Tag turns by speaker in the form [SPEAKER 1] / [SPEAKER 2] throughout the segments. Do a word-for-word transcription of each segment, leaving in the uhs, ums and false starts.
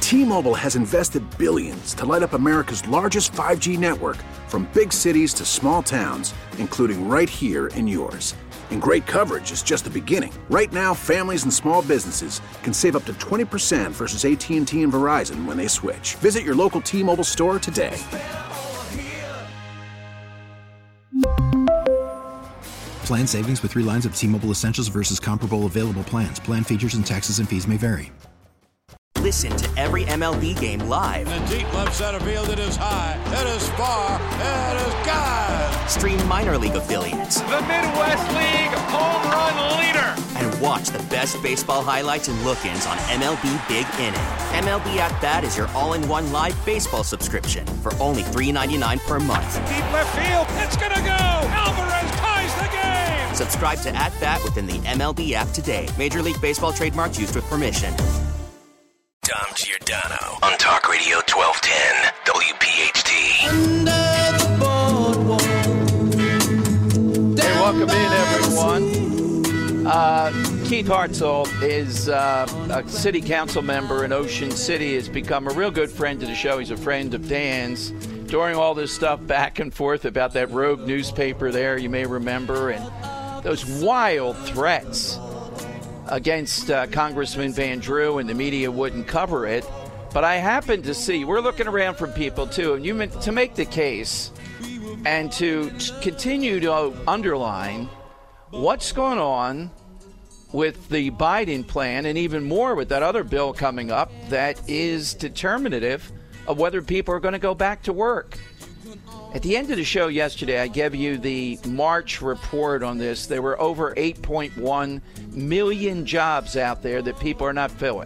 [SPEAKER 1] T-Mobile has invested billions to light up America's largest five G network, from big cities to small towns, including right here in yours. And great coverage is just the beginning. Right now, families and small businesses can save up to twenty percent versus A T and T and Verizon when they switch. Visit your local T-Mobile store today.
[SPEAKER 2] Plan savings with three lines of T-Mobile Essentials versus comparable available plans. Plan features and taxes and fees may vary.
[SPEAKER 3] Listen to every M L B game live.
[SPEAKER 4] In the deep left center field, it is high, it is far, it is gone.
[SPEAKER 3] Stream minor league affiliates.
[SPEAKER 5] The Midwest League home run leader.
[SPEAKER 3] And watch the best baseball highlights and look-ins on M L B Big Inning. M L B At Bat is your all-in-one live baseball subscription for only three dollars and ninety-nine cents per month.
[SPEAKER 5] Deep left field, it's gonna go. Alvarez ties the game.
[SPEAKER 3] Subscribe to At Bat within the M L B app today. Major League Baseball trademarks used with permission.
[SPEAKER 6] Dom Giordano on Talk Radio twelve ten W P H T. Under the boardwalk.
[SPEAKER 7] Hey, welcome in, everyone. Uh, Keith Hartzell is uh, a city council member in Ocean City. Has become a real good friend to the show. He's a friend of Dan's. During all this stuff back and forth about that rogue newspaper there, you may remember, and those wild threats against uh, Congressman Van Drew, and the media wouldn't cover it. But I happened to see, we're looking around for people too, and you meant to make the case and to continue to underline what's going on with the Biden plan, and even more with that other bill coming up that is determinative of whether people are going to go back to work. At the end of the show yesterday, I gave you the March report on this. There were over eight point one million jobs out there that people are not filling.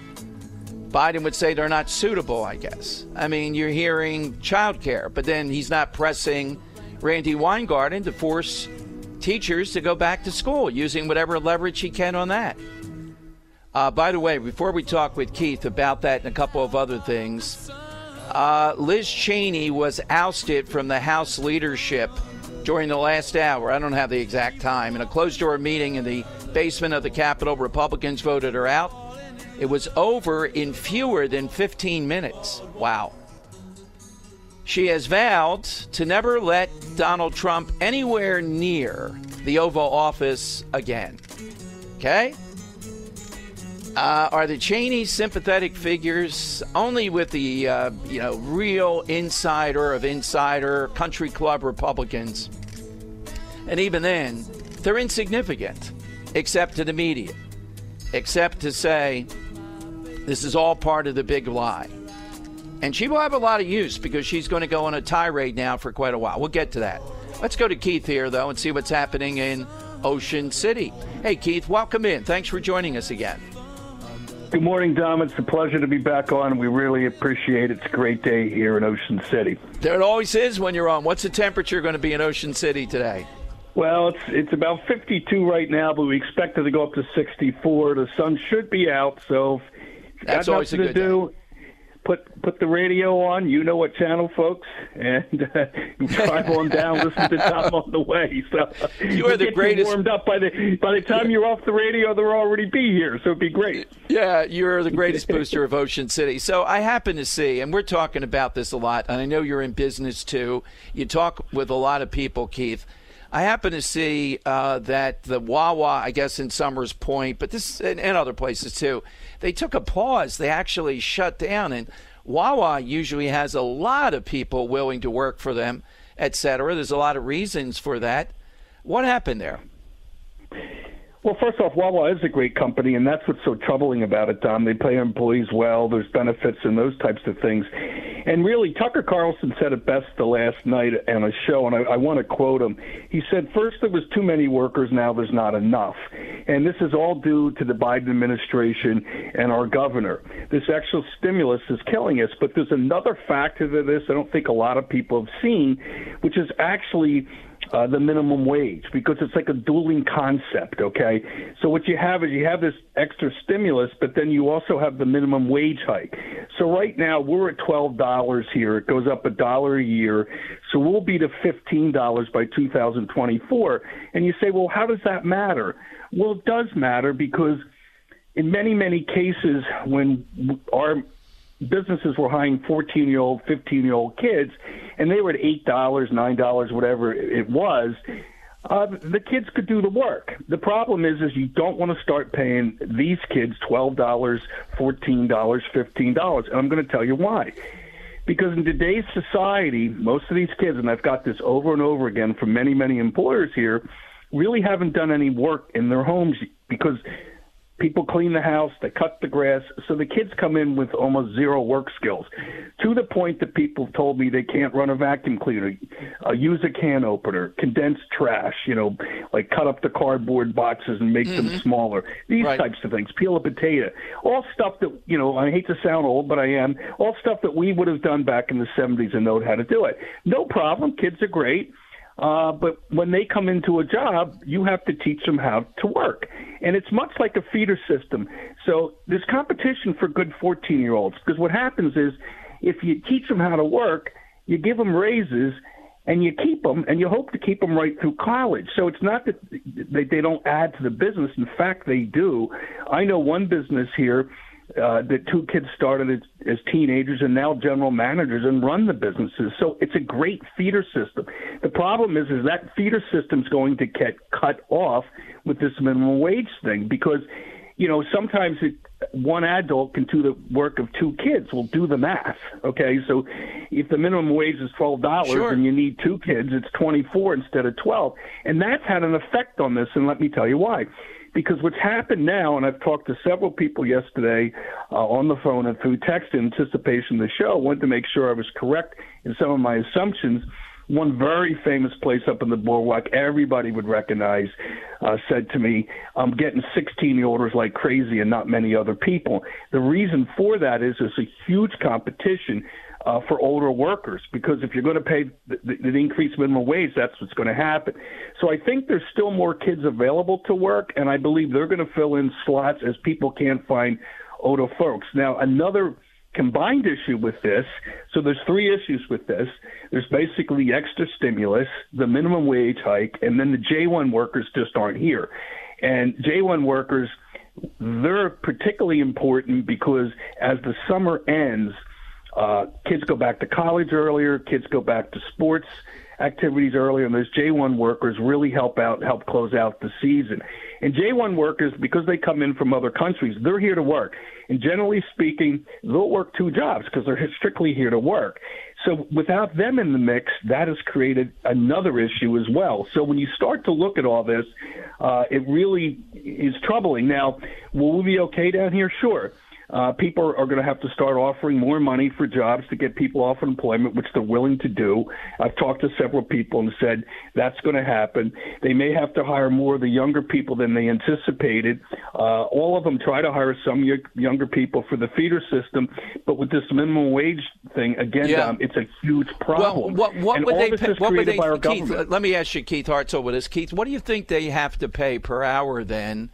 [SPEAKER 7] Biden would say they're not suitable, I guess. I mean, you're hearing childcare, but then he's not pressing Randy Weingarten to force teachers to go back to school, using whatever leverage he can on that. Uh, by the way, before we talk with Keith about that and a couple of other things, Uh, Liz Cheney was ousted from the House leadership during the last hour. I don't have the exact time. In a closed-door meeting in the basement of the Capitol, Republicans voted her out. It was over in fewer than fifteen minutes. Wow. She has vowed to never let Donald Trump anywhere near the Oval Office again. Okay? Uh, are the Cheneys sympathetic figures? Only with the, uh, you know, real insider of insider country club Republicans. And even then, they're insignificant, except to the media, except to say this is all part of the big lie. And she will have a lot of use because she's going to go on a tirade now for quite a while. We'll get to that. Let's go to Keith here, though, and see what's happening in Ocean City. Hey, Keith, welcome in. Thanks for joining us again.
[SPEAKER 8] Good morning, Dom. It's a pleasure to be back on. We really appreciate it. It's a great day here in Ocean City.
[SPEAKER 7] There it always is when you're on. What's the temperature going to be in Ocean City today?
[SPEAKER 8] Well, it's it's about fifty-two right now, but we expect it to go up to sixty-four. The sun should be out, so if
[SPEAKER 7] That's
[SPEAKER 8] got
[SPEAKER 7] always a
[SPEAKER 8] nothing
[SPEAKER 7] good
[SPEAKER 8] to do,
[SPEAKER 7] day.
[SPEAKER 8] Put put the radio on. You know what channel, folks, and uh, drive on down. Listen to Tom on the way. So
[SPEAKER 7] you are the greatest.
[SPEAKER 8] Warmed up by the by the time you're off the radio, they'll already be here. So it'd be great.
[SPEAKER 7] Yeah, you're the greatest booster of Ocean City. So I happen to see, and we're talking about this a lot, and I know you're in business too. You talk with a lot of people, Keith. I happen to see uh, that the Wawa, I guess in Summers Point, but this and, and other places too, they took a pause. They actually shut down, and Wawa usually has a lot of people willing to work for them, et cetera. There's a lot of reasons for that. What happened there?
[SPEAKER 8] Well, first off, Wawa is a great company, and that's what's so troubling about it, Tom. They pay employees well. There's benefits and those types of things. And really, Tucker Carlson said it best the last night on a show, and I, I want to quote him. He said, first there was too many workers, now there's not enough. And this is all due to the Biden administration and our governor. This actual stimulus is killing us. But there's another factor to this I don't think a lot of people have seen, which is actually Uh, the minimum wage, because it's like a dueling concept, okay? So what you have is you have this extra stimulus, but then you also have the minimum wage hike. So right now we're at twelve dollars here. It goes up a dollar a year. So we'll be to fifteen dollars by two thousand twenty-four. And you say, well, how does that matter? Well, it does matter because in many, many cases when our businesses were hiring fourteen-year-old, fifteen-year-old kids, and they were at eight dollars, nine dollars, whatever it was. Uh, the kids could do the work. The problem is, is you don't want to start paying these kids twelve dollars, fourteen dollars, fifteen dollars. And I'm going to tell you why. Because in today's society, most of these kids, and I've got this over and over again from many, many employers here, really haven't done any work in their homes because people clean the house, they cut the grass, so the kids come in with almost zero work skills, to the point that people told me they can't run a vacuum cleaner, uh, use a can opener, condense trash, you know, like cut up the cardboard boxes and make mm-hmm. them smaller, these right. types of things, peel a potato, all stuff that, you know, I hate to sound old, but I am, all stuff that we would have done back in the seventies and know how to do it. No problem, kids are great. Uh, but when they come into a job, you have to teach them how to work. And it's much like a feeder system. So there's competition for good fourteen-year-olds because what happens is if you teach them how to work, you give them raises, and you keep them, and you hope to keep them right through college. So it's not that they, they don't add to the business. In fact, they do. I know one business here Uh, the two kids started as, as teenagers and now general managers and run the businesses. So it's a great feeder system. The problem is, is that feeder system is going to get cut off with this minimum wage thing because, you know, sometimes it, one adult can do the work of two kids. We'll do the math, okay? So if the minimum wage is twelve dollars sure. and you need two kids, it's twenty-four instead of twelve. And that's had an effect on this, and let me tell you why. Because what's happened now, and I've talked to several people yesterday uh, on the phone and through text in anticipation of the show, wanted to make sure I was correct in some of my assumptions. One very famous place up in the Boardwalk, everybody would recognize, uh, said to me, I'm getting sixteen-year-olds like crazy and not many other people. The reason for that is there's a huge competition Uh, for older workers, because if you're going to pay the, the, the increased minimum wage, that's what's going to happen. So I think there's still more kids available to work, and I believe they're going to fill in slots as people can't find older folks. Now, another combined issue with this, so there's three issues with this. There's basically extra stimulus, the minimum wage hike, and then the J one workers just aren't here. And J one workers, they're particularly important because as the summer ends, Uh, kids go back to college earlier, kids go back to sports activities earlier, and those J one workers really help out, help close out the season. And J one workers, because they come in from other countries, they're here to work. And generally speaking, they'll work two jobs because they're strictly here to work. So without them in the mix, that has created another issue as well. So when you start to look at all this, uh, it really is troubling. Now, will we be okay down here? Sure. Uh, people are going to have to start offering more money for jobs to get people off employment, which they're willing to do. I've talked to several people and said that's going to happen. They may have to hire more of the younger people than they anticipated. Uh, all of them try to hire some younger people for the feeder system, but with this minimum wage thing, again, yeah. um, it's a huge problem.
[SPEAKER 7] Well, what, what
[SPEAKER 8] and
[SPEAKER 7] would
[SPEAKER 8] all
[SPEAKER 7] they
[SPEAKER 8] this
[SPEAKER 7] pay,
[SPEAKER 8] is
[SPEAKER 7] what would
[SPEAKER 8] created
[SPEAKER 7] they,
[SPEAKER 8] by our
[SPEAKER 7] Keith,
[SPEAKER 8] government.
[SPEAKER 7] Let me ask you, Keith Hartzell, with this. Keith, what do you think they have to pay per hour then?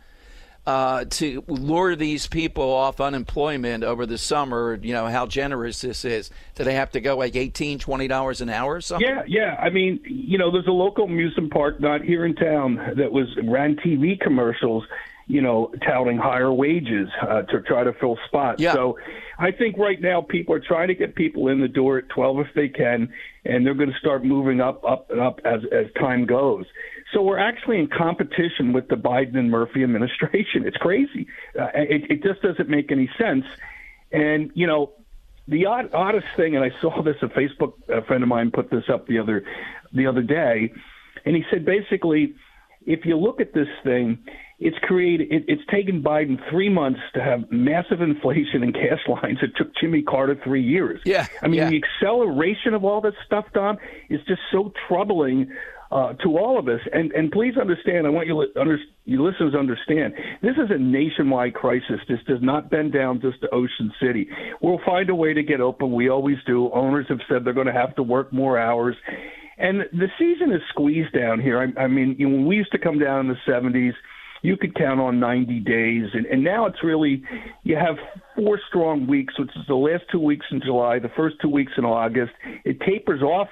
[SPEAKER 7] Uh, to lure these people off unemployment over the summer, you know, how generous this is. Do they have to go like eighteen dollars, twenty dollars an hour or something?
[SPEAKER 8] Yeah, yeah. I mean, you know, there's a local amusement park not here in town that was ran T V commercials, you know, touting higher wages uh, to try to fill spots.
[SPEAKER 7] Yeah.
[SPEAKER 8] So I think right now people are trying to get people in the door at twelve if they can, and they're going to start moving up, up, and up as, as time goes. So we're actually in competition with the Biden and Murphy administration. It's crazy. Uh, it, it just doesn't make any sense. And, you know, the odd, oddest thing, and I saw this, a Facebook a friend of mine put this up the other the other day, and he said basically, if you look at this thing, it's created. It, it's taken Biden three months to have massive inflation in gas lines. It took Jimmy Carter three years.
[SPEAKER 7] Yeah,
[SPEAKER 8] I mean,
[SPEAKER 7] yeah.
[SPEAKER 8] the acceleration of all this stuff, Dom, is just so troubling uh, to all of us. And and please understand, I want you, li- under, you listeners to understand, this is a nationwide crisis. This does not bend down just to Ocean City. We'll find a way to get open. We always do. Owners have said they're going to have to work more hours. And the season is squeezed down here. I, I mean, you know, when we used to come down in the seventies, you could count on ninety days. And, and now it's really, you have four strong weeks, which is the last two weeks in July, the first two weeks in August. It tapers off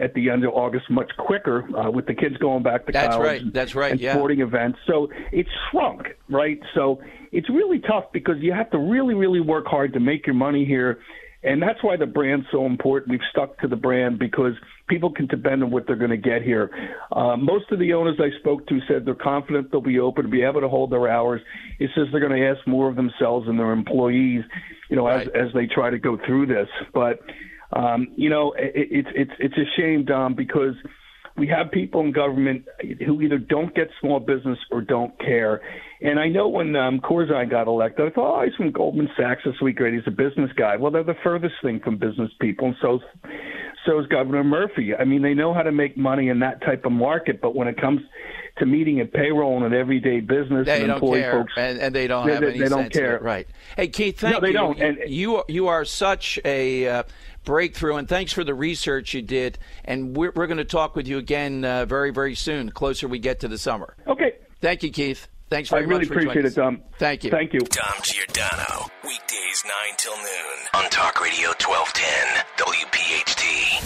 [SPEAKER 8] at the end of August much quicker uh, with the kids going back to
[SPEAKER 7] That's
[SPEAKER 8] college.
[SPEAKER 7] right.
[SPEAKER 8] And,
[SPEAKER 7] That's right.
[SPEAKER 8] and
[SPEAKER 7] Yeah.
[SPEAKER 8] sporting events. So it's shrunk, right? So it's really tough because you have to really, really work hard to make your money here. And that's why the brand's so important. We've stuck to the brand because people can depend on what they're going to get here. Uh, most of the owners I spoke to said they're confident they'll be open, be able to hold their hours. It says they're going to ask more of themselves and their employees, you know,
[SPEAKER 7] Right.
[SPEAKER 8] as as they try to go through this. But um, you know, it, it's it's it's a shame, Dom, because we have people in government who either don't get small business or don't care. And I know when um, Corzine got elected, I thought, oh, he's from Goldman Sachs this week, great. He's a business guy. Well, they're the furthest thing from business people, and so so is Governor Murphy. I mean, they know how to make money in that type of market, but when it comes to meeting a payroll and everyday business
[SPEAKER 7] They
[SPEAKER 8] and
[SPEAKER 7] don't
[SPEAKER 8] employee
[SPEAKER 7] care,
[SPEAKER 8] folks,
[SPEAKER 7] and, and they don't
[SPEAKER 8] they,
[SPEAKER 7] have
[SPEAKER 8] they,
[SPEAKER 7] any
[SPEAKER 8] they don't
[SPEAKER 7] sense of
[SPEAKER 8] care.
[SPEAKER 7] it. Right. Hey, Keith, thank
[SPEAKER 8] No, they
[SPEAKER 7] you.
[SPEAKER 8] don't. And-
[SPEAKER 7] you you are such a uh, breakthrough, and thanks for the research you did. And we're we're going to talk with you again uh, very very soon, the closer we get to the summer.
[SPEAKER 8] Okay.
[SPEAKER 7] Thank you, Keith. Thanks
[SPEAKER 8] I
[SPEAKER 7] very
[SPEAKER 8] really
[SPEAKER 7] much for
[SPEAKER 8] appreciate
[SPEAKER 7] joining
[SPEAKER 8] it, Dom.
[SPEAKER 7] us. Thank you.
[SPEAKER 8] Thank you.
[SPEAKER 6] Dom Giordano. Weekdays nine till noon on Talk Radio twelve ten W P H T.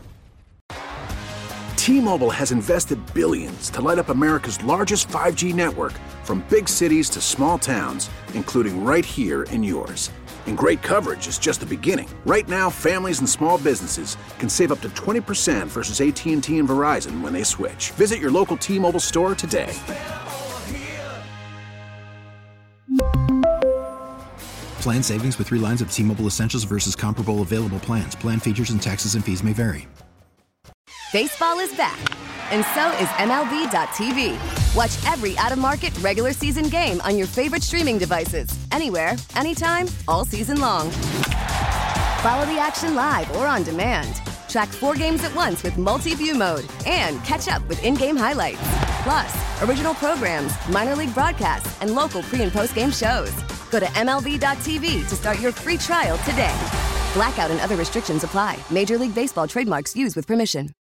[SPEAKER 1] T-Mobile has invested billions to light up America's largest five G network, from big cities to small towns, including right here in yours. And great coverage is just the beginning. Right now, families and small businesses can save up to twenty percent versus A T and T and Verizon when they switch. Visit your local T-Mobile store today.
[SPEAKER 2] Plan savings with three lines of T-Mobile Essentials versus comparable available plans. Plan features and taxes and fees may vary.
[SPEAKER 9] Baseball is back, and so is M L B dot T V. Watch every out-of-market regular season game on your favorite streaming devices, anywhere, anytime, all season long. Follow the action live or on demand. Track four games at once with multi-view mode and catch up with in-game highlights. Plus, original programs, minor league broadcasts, and local pre- and post-game shows. Go to M L B dot T V to start your free trial today. Blackout and other restrictions apply. Major League Baseball trademarks used with permission.